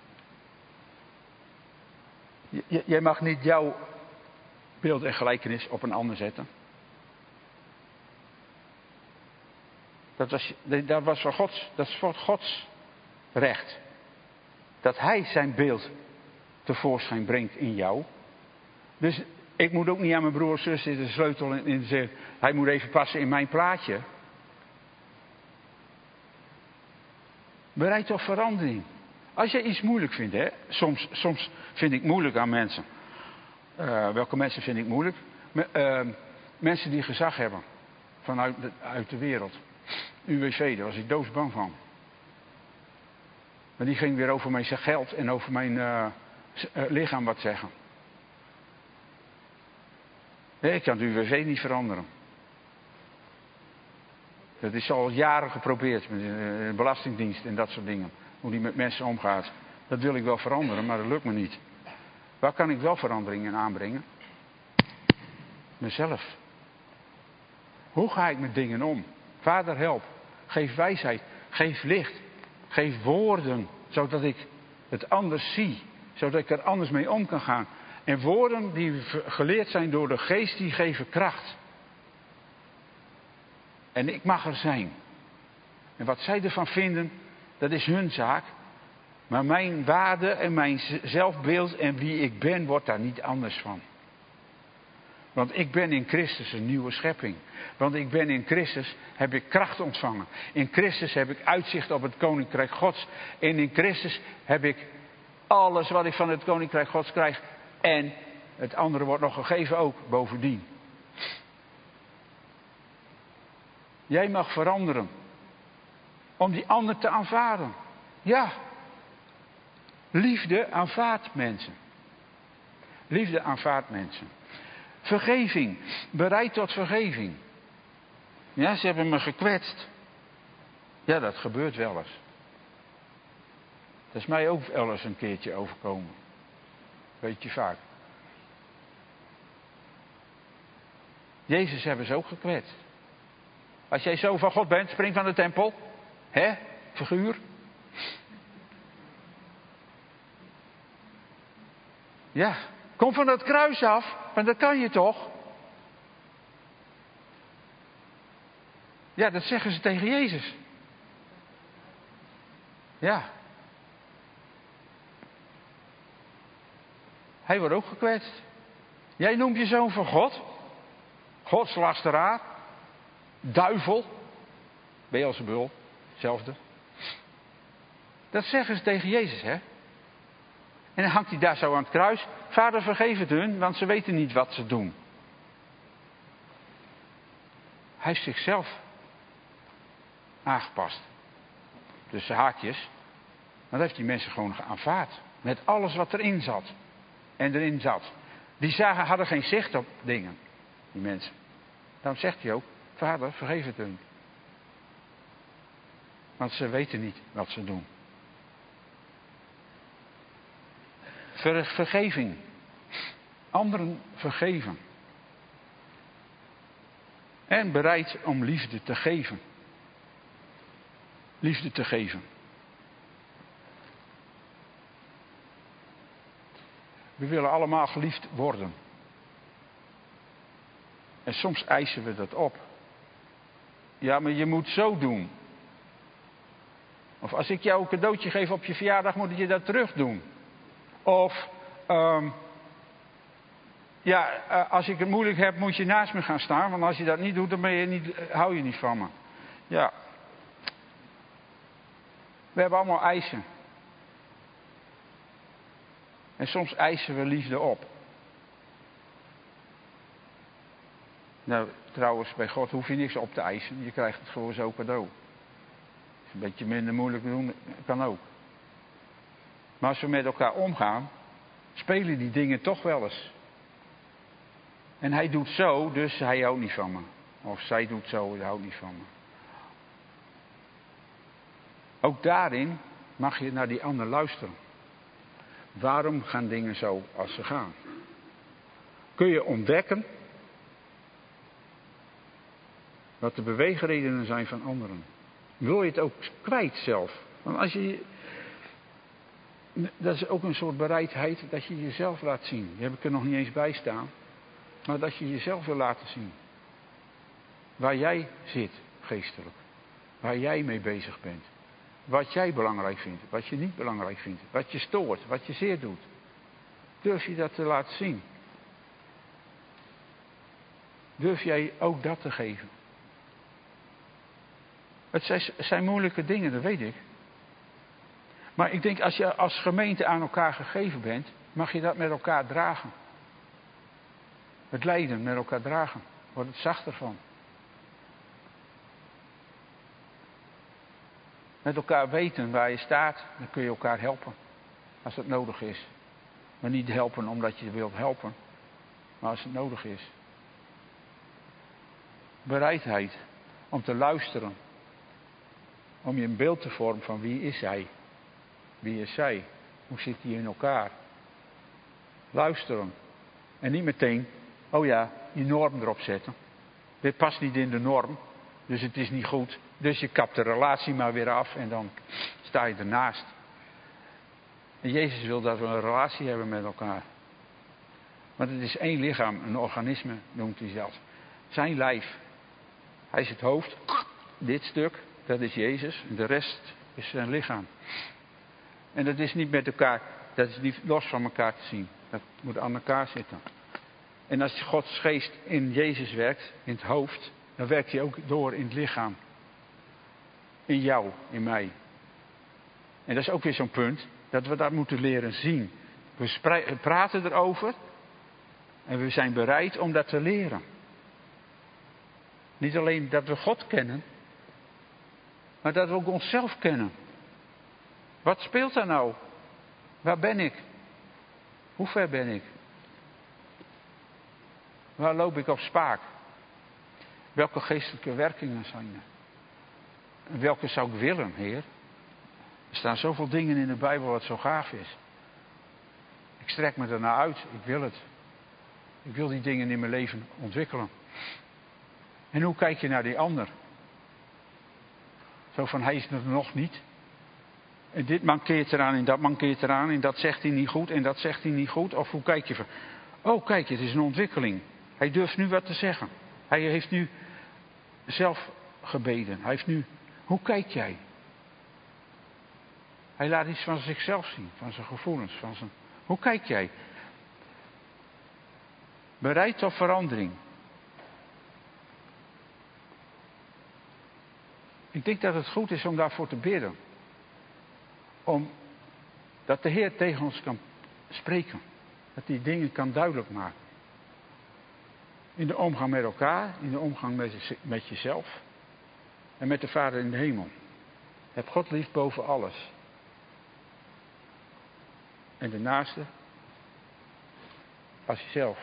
Speaker 2: Jij mag niet jouw beeld en gelijkenis op een ander zetten. Dat is voor Gods recht. Dat hij zijn beeld tevoorschijn brengt in jou. Dus ik moet ook niet aan mijn broer of zus zitten sleutelen en zeggen, hij moet even passen in mijn plaatje. Bereid tot verandering. Als je iets moeilijk vindt, hè. Soms vind ik moeilijk aan mensen. Welke mensen vind ik moeilijk? Mensen die gezag hebben. Uit de wereld. UWV, daar was ik doodsbang van. Maar die ging weer over mijn geld en over mijn lichaam wat zeggen. Nee, ik kan de UWV niet veranderen. Dat is al jaren geprobeerd met de Belastingdienst en dat soort dingen. Hoe die met mensen omgaat. Dat wil ik wel veranderen, maar dat lukt me niet. Waar kan ik wel veranderingen aanbrengen? Mezelf. Hoe ga ik met dingen om? Vader, help. Geef wijsheid. Geef licht. Geef woorden. Zodat ik het anders zie. Zodat ik er anders mee om kan gaan. En woorden die geleerd zijn door de geest, die geven kracht. En ik mag er zijn. En wat zij ervan vinden, dat is hun zaak. Maar mijn waarde en mijn zelfbeeld en wie ik ben, wordt daar niet anders van. Want ik ben in Christus een nieuwe schepping. Want ik ben in Christus, heb ik kracht ontvangen. In Christus heb ik uitzicht op het Koninkrijk Gods. En in Christus heb ik alles wat ik van het Koninkrijk Gods krijg. En het andere wordt nog gegeven ook, bovendien. Jij mag veranderen. Om die ander te aanvaarden. Ja. Liefde aanvaardt mensen. Liefde aanvaardt mensen. Vergeving. Bereid tot vergeving. Ja, ze hebben me gekwetst. Ja, dat gebeurt wel eens. Dat is mij ook wel eens een keertje overkomen. Weet je vaak. Jezus hebben ze ook gekwetst. Als jij zo van God bent, spring van de tempel. Hè? Figuur. Ja, kom van dat kruis af, want dat kan je toch? Ja, dat zeggen ze tegen Jezus. Ja. Hij wordt ook gekwetst. Jij noemt je zoon van God. Godslasteraar. Duivel. Beelzebul. Hetzelfde. Dat zeggen ze tegen Jezus, hè. En dan hangt hij daar zo aan het kruis. Vader, vergeef het hun, want ze weten niet wat ze doen. Hij heeft zichzelf aangepast. Tussen haakjes. Dat heeft die mensen gewoon aanvaard. Met alles wat erin zat. En erin zat. Die hadden geen zicht op dingen. Die mensen. Daarom zegt hij ook. Vader, vergeef het hun. Want ze weten niet wat ze doen. Vergeving. Anderen vergeven. En bereid om liefde te geven. Liefde te geven. We willen allemaal geliefd worden. En soms eisen we dat op. Ja, maar je moet zo doen. Of als ik jou een cadeautje geef op je verjaardag, moet je dat terug doen. Of, als ik het moeilijk heb, moet je naast me gaan staan. Want als je dat niet doet, dan hou je niet van me. Ja. We hebben allemaal eisen. En soms eisen we liefde op. Nou, trouwens, bij God hoef je niks op te eisen. Je krijgt het gewoon zo cadeau. Als je een beetje minder moeilijk doen, kan ook. Maar als we met elkaar omgaan, spelen die dingen toch wel eens. En hij doet zo, dus hij houdt niet van me. Of zij doet zo, hij houdt niet van me. Ook daarin mag je naar die ander luisteren. Waarom gaan dingen zo als ze gaan? Kun je ontdekken wat de beweegredenen zijn van anderen. Wil je het ook kwijt zelf? Want als je... Dat is ook een soort bereidheid dat je jezelf laat zien. Die heb ik er nog niet eens bij staan. Maar dat je jezelf wil laten zien. Waar jij zit, geestelijk. Waar jij mee bezig bent. Wat jij belangrijk vindt, wat je niet belangrijk vindt. Wat je stoort, wat je zeer doet. Durf je dat te laten zien? Durf jij ook dat te geven? Het zijn moeilijke dingen, dat weet ik. Maar ik denk, als je als gemeente aan elkaar gegeven bent, mag je dat met elkaar dragen. Het lijden met elkaar dragen. Wordt het zachter van. Met elkaar weten waar je staat, dan kun je elkaar helpen. Als het nodig is. Maar niet helpen omdat je wilt helpen. Maar als het nodig is. Bereidheid om te luisteren. Om je een beeld te vormen van wie is hij. Wie is zij? Hoe zit die in elkaar? Luisteren. En niet meteen, oh ja, die norm erop zetten. Dit past niet in de norm. Dus het is niet goed. Dus je kapt de relatie maar weer af en dan sta je ernaast. En Jezus wil dat we een relatie hebben met elkaar. Want het is één lichaam, een organisme noemt hij zelf. Zijn lijf. Hij is het hoofd. Dit stuk, dat is Jezus. En de rest is zijn lichaam. En dat is niet met elkaar, dat is niet los van elkaar te zien. Dat moet aan elkaar zitten. En als Gods geest in Jezus werkt, in het hoofd, dan werkt hij ook door in het lichaam. In jou, in mij. En dat is ook weer zo'n punt, dat we dat moeten leren zien. We praten erover en we zijn bereid om dat te leren. Niet alleen dat we God kennen, maar dat we ook onszelf kennen. Wat speelt daar nou? Waar ben ik? Hoe ver ben ik? Waar loop ik op spaak? Welke geestelijke werkingen zijn er? En welke zou ik willen, Heer? Er staan zoveel dingen in de Bijbel wat zo gaaf is. Ik strek me ernaar uit, ik wil het. Ik wil die dingen in mijn leven ontwikkelen. En hoe kijk je naar die ander? Zo van, hij is er nog niet. En dit mankeert eraan en dat mankeert eraan. En dat zegt hij niet goed en dat zegt hij niet goed. Of hoe kijk je van, oh kijk, het is een ontwikkeling. Hij durft nu wat te zeggen. Hij heeft nu zelf gebeden. Hij heeft nu, hoe kijk jij? Hij laat iets van zichzelf zien, van zijn gevoelens, van zijn... Hoe kijk jij? Bereid tot verandering. Ik denk dat het goed is om daarvoor te bidden. Dat de Heer tegen ons kan spreken. Dat hij dingen kan duidelijk maken. In de omgang met elkaar, in de omgang met jezelf. En met de Vader in de hemel. Heb God lief boven alles. En de naaste als jezelf.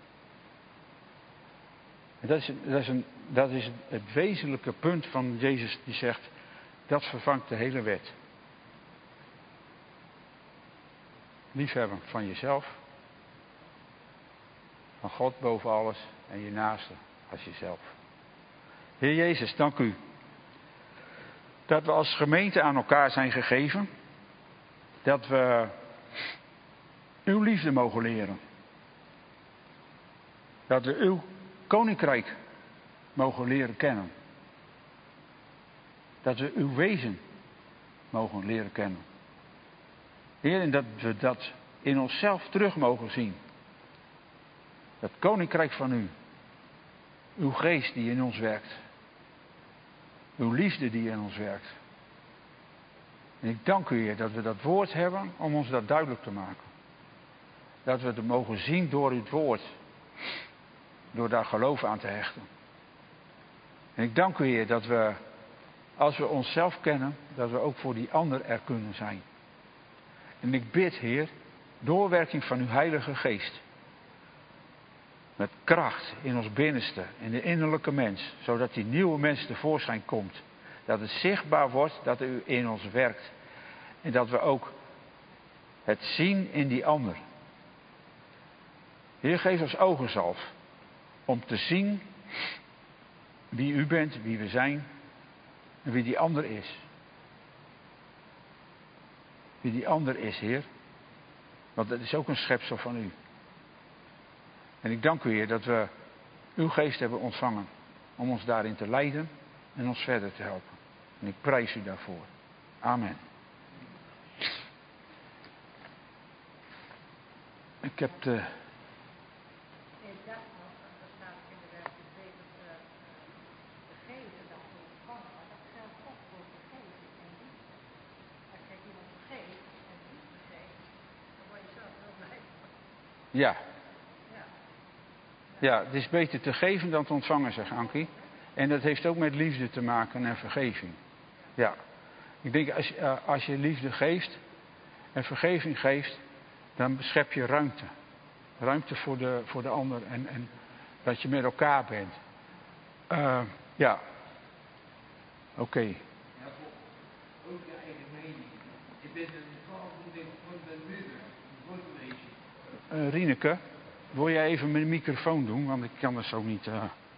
Speaker 2: En dat is het wezenlijke punt van Jezus die zegt, dat vervangt de hele wet. Liefhebben van jezelf, van God boven alles en je naaste als jezelf. Heer Jezus, dank u dat we als gemeente aan elkaar zijn gegeven, dat we uw liefde mogen leren. Dat we uw koninkrijk mogen leren kennen. Dat we uw wezen mogen leren kennen. Heer, en dat we dat in onszelf terug mogen zien. Dat koninkrijk van u. Uw geest die in ons werkt. Uw liefde die in ons werkt. En ik dank u, Heer, dat we dat woord hebben om ons dat duidelijk te maken. Dat we het mogen zien door uw woord. Door daar geloof aan te hechten. En ik dank u, Heer, dat we, als we onszelf kennen, dat we ook voor die ander er kunnen zijn. En ik bid, Heer, doorwerking van uw Heilige Geest. Met kracht in ons binnenste, in de innerlijke mens. Zodat die nieuwe mens tevoorschijn komt. Dat het zichtbaar wordt dat u in ons werkt. En dat we ook het zien in die ander. Heer, geef ons ogenzalf. Om te zien wie u bent, wie we zijn. En wie die ander is. Wie die ander is, Heer. Want dat is ook een schepsel van u. En ik dank u, Heer, dat we uw geest hebben ontvangen. Om ons daarin te leiden en ons verder te helpen. En ik prijs u daarvoor. Amen. Ik heb de... Ja. Ja, het is beter te geven dan te ontvangen, zegt Ankie. En dat heeft ook met liefde te maken en vergeving. Ja. Ik denk, als je liefde geeft en vergeving geeft, dan schep je ruimte. Ruimte voor de ander en dat je met elkaar bent. Ja. Oké.
Speaker 4: Ja, ook je eigen mening. Je bent er in 12 minuten met muren.
Speaker 2: Rieneke, wil jij even mijn microfoon doen? Want ik kan dat zo niet.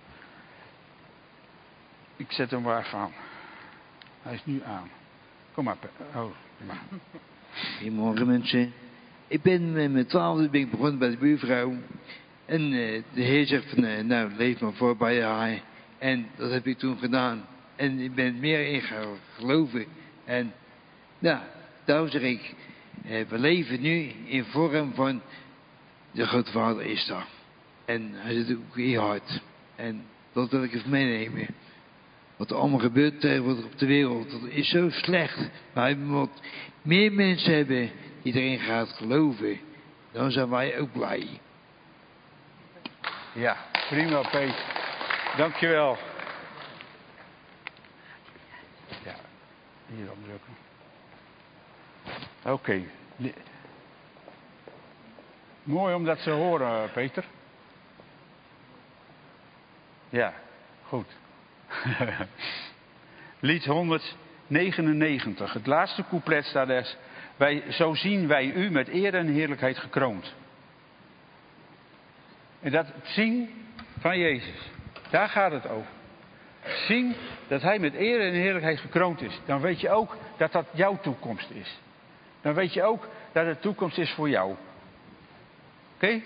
Speaker 2: Ik zet hem maar even aan. Hij is nu aan. Kom maar.
Speaker 4: Goedemorgen mensen. Ik ben met mijn 12e begonnen bij de buurvrouw. En de Heer zegt van, nou leef maar voor bij haar. En dat heb ik toen gedaan. En ik ben meer in gaan geloven. En nou, daarom zeg ik, we leven nu in vorm van de grote Vader is daar. En hij zit ook in je hart. En dat wil ik even meenemen. Wat er allemaal gebeurt tegenwoordig op de wereld, dat is zo slecht. Maar wat meer mensen hebben die erin gaat geloven, dan zijn wij ook blij.
Speaker 2: Ja, prima Peet. Dankjewel. Ja, hier opdrukken. Oké. Mooi om dat te horen, Peter. Ja, goed. Lied 199. Het laatste couplet staat er. Zo zien wij u met eer en heerlijkheid gekroond. En dat het zien van Jezus. Daar gaat het over. Zien dat hij met eer en heerlijkheid gekroond is. Dan weet je ook dat dat jouw toekomst is. Dan weet je ook dat het toekomst is voor jou. Oké?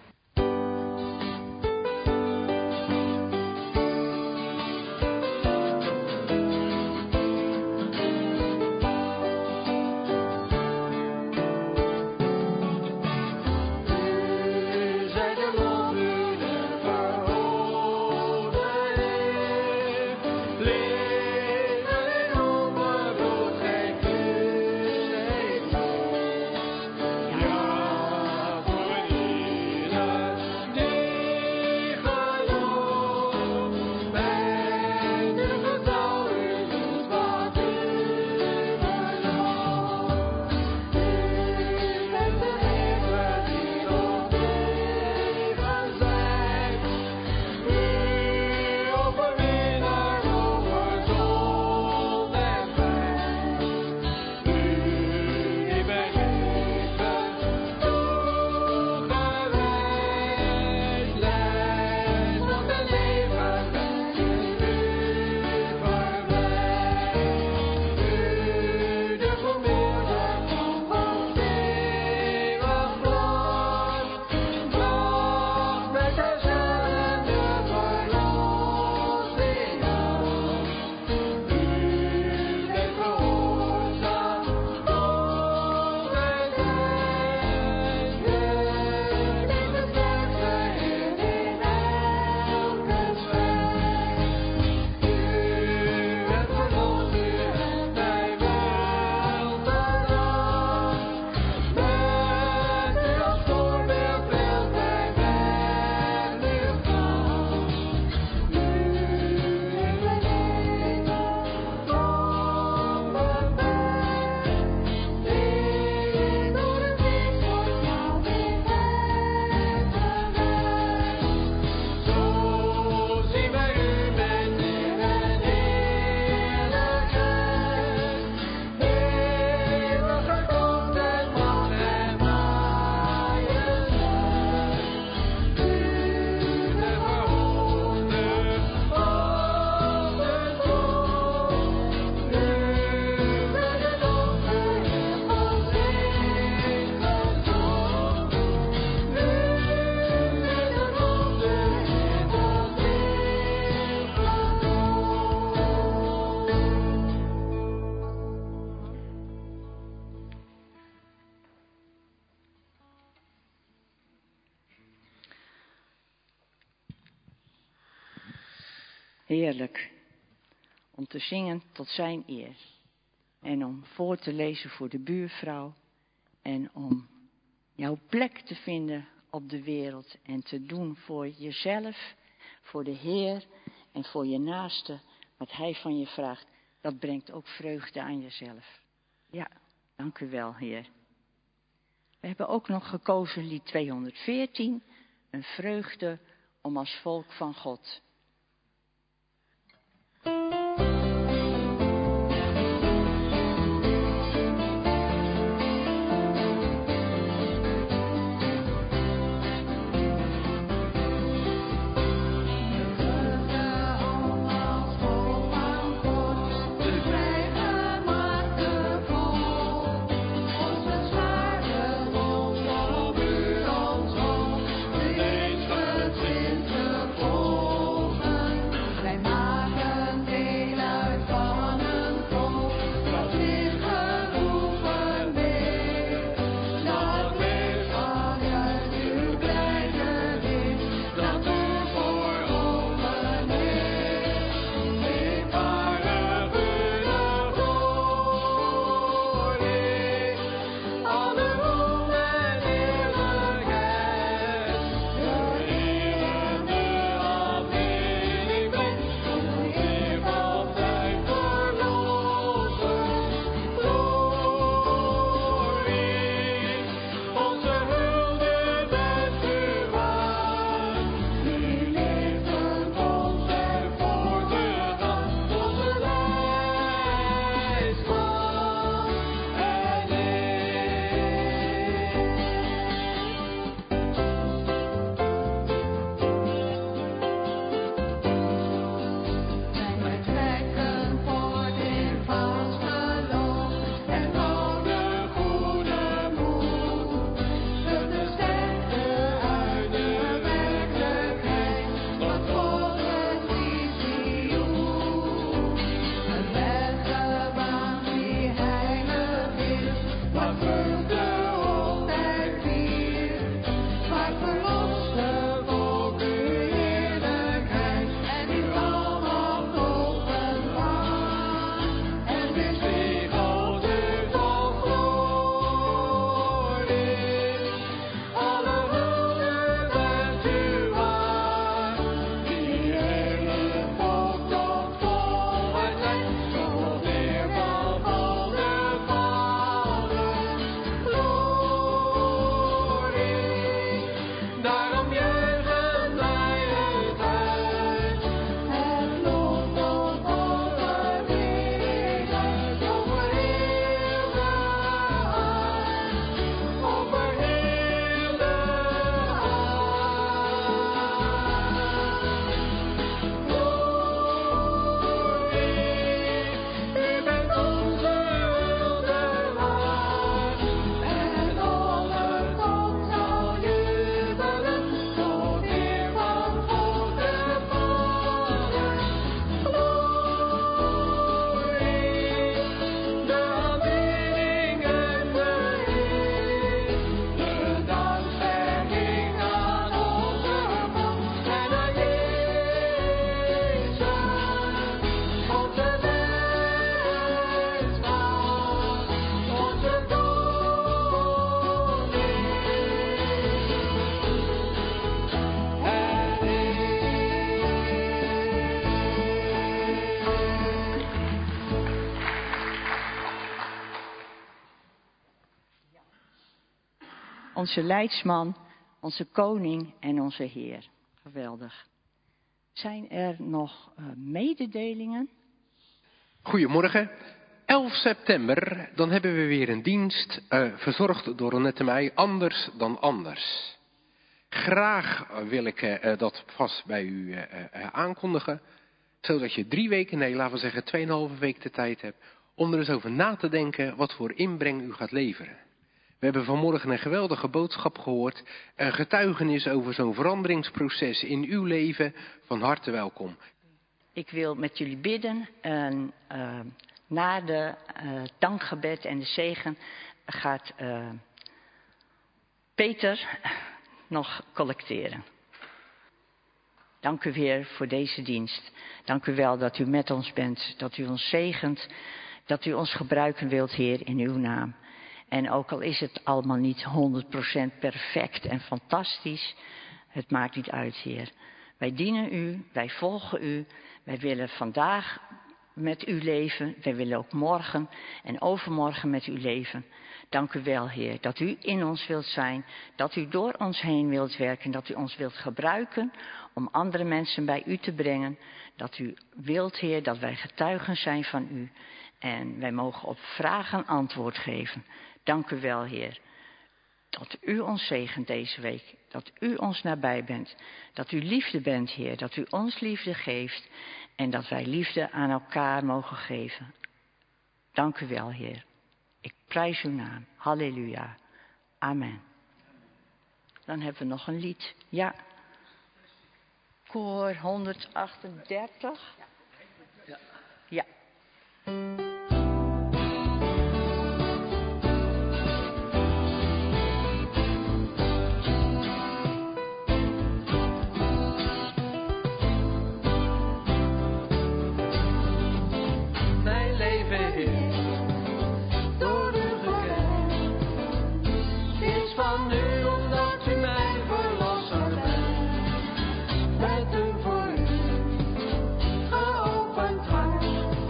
Speaker 5: Heerlijk om te zingen tot zijn eer. En om voor te lezen voor de buurvrouw. En om jouw plek te vinden op de wereld. En te doen voor jezelf, voor de Heer en voor je naaste. Wat hij van je vraagt, dat brengt ook vreugde aan jezelf. Ja, dank u wel, Heer. We hebben ook nog gekozen lied 214. Een vreugde om als volk van God.
Speaker 6: Oh
Speaker 5: onze leidsman, onze koning en onze Heer. Geweldig. Zijn er nog mededelingen?
Speaker 6: Goedemorgen. 11 september, dan hebben we weer een dienst verzorgd door Annette en mij, anders dan anders. Graag wil ik dat vast bij u aankondigen, zodat je 3 weken, nee laten we zeggen 2,5 week de tijd hebt, om er eens over na te denken wat voor inbreng u gaat leveren. We hebben vanmorgen een geweldige boodschap gehoord, een getuigenis over zo'n veranderingsproces in uw leven. Van harte welkom.
Speaker 5: Ik wil met jullie bidden. Na de dankgebed en de zegen gaat Peter nog collecteren. Dank u weer voor deze dienst. Dank u wel dat u met ons bent, dat u ons zegent, dat u ons gebruiken wilt, Heer, in uw naam. En ook al is het allemaal niet 100% perfect en fantastisch, het maakt niet uit, Heer. Wij dienen u, wij volgen u, wij willen vandaag met u leven, wij willen ook morgen en overmorgen met u leven. Dank u wel, Heer, dat u in ons wilt zijn, dat u door ons heen wilt werken, dat u ons wilt gebruiken om andere mensen bij u te brengen. Dat u wilt, Heer, dat wij getuigen zijn van u en wij mogen op vragen antwoord geven. Dank u wel, Heer, dat u ons zegent deze week, dat u ons nabij bent, dat u liefde bent, Heer, dat u ons liefde geeft en dat wij liefde aan elkaar mogen geven. Dank u wel, Heer. Ik prijs uw naam. Halleluja. Amen. Dan hebben we nog een lied. Ja. Koor 138. Ja.
Speaker 7: Mijn leven is door u gekend, is van u omdat u mijn verlosser bent. Met een voor u geopend hart,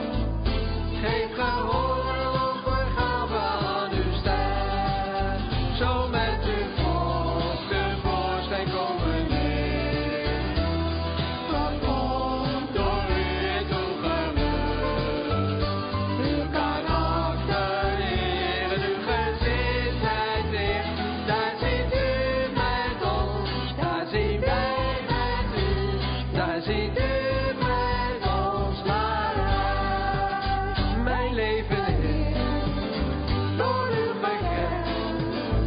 Speaker 7: geef gehoor en overgave aan uw stem. Zo met uw volk tevoorschijn komen Heer. Wat komt door u in toegerust. Uw karakter, Heer, en uw gezindheid, Heer. Daar ziet u met ons, daar zien wij met u. Daar ziet u met ons naar uit. Mijn leven is door u gekend,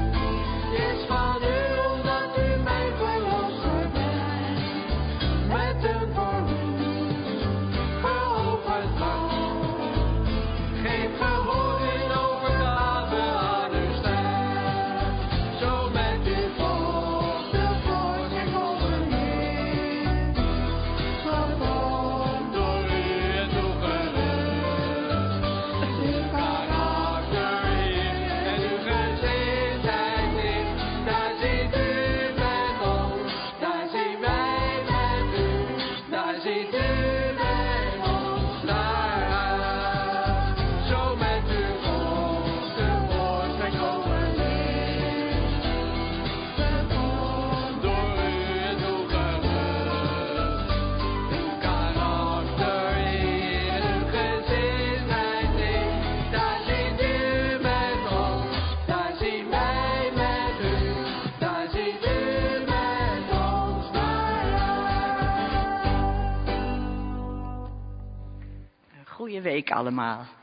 Speaker 7: is van u omdat u mijn verlosser bent. Met een voor u geopend hart, geef gehoor in overgave aan uw stem. Zo met uw volk tevoorschijn komen Heer. Wat komt door u en toegerust. Uw karakter, Heer, en uw gezindheid, Heer. Daar ziet u met ons, daar zien wij met u. Daar ziet u met ons naar uit. Zo met uw volk tevoorschijn komen Heer. Wat komt door u en toegerust. Uw karakter, Heer, en uw gezindheid, Heer. Daar ziet u met ons, daar zien wij met u. Daar ziet u met ons naar uit.
Speaker 5: Goeie week allemaal.